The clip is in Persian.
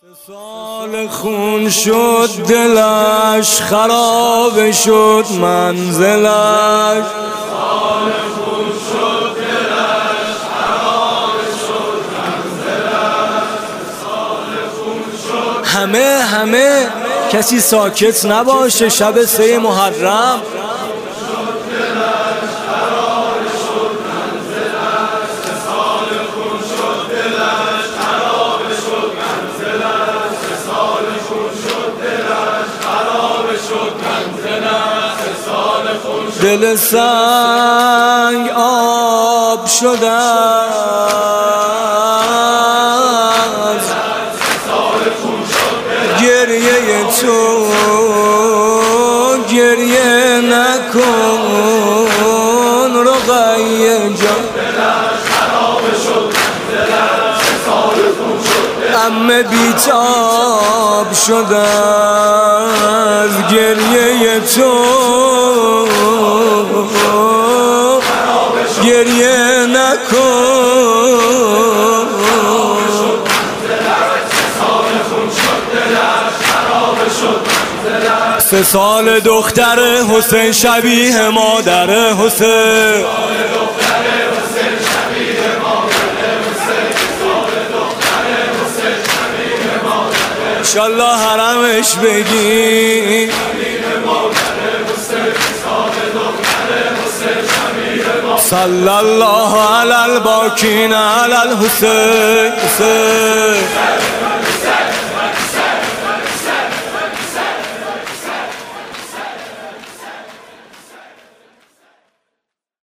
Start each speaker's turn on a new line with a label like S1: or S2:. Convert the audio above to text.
S1: سال خون شد دلش، خراب شد منزلش.
S2: سال خون شد دلش، خراب شد منزلش. سال خون شد
S1: همه کسی ساکت نباشه شب 3 محرم. دل سنگ آب شده است، گریه تو گریه نکن رقیه جان. عمه بیتاب شده از گریه تو گریه نکن. 3 سال دختر حسین شبیه مادر حسین. انشالله حرمش بگی صلی الله علی الباکین علی الحسین.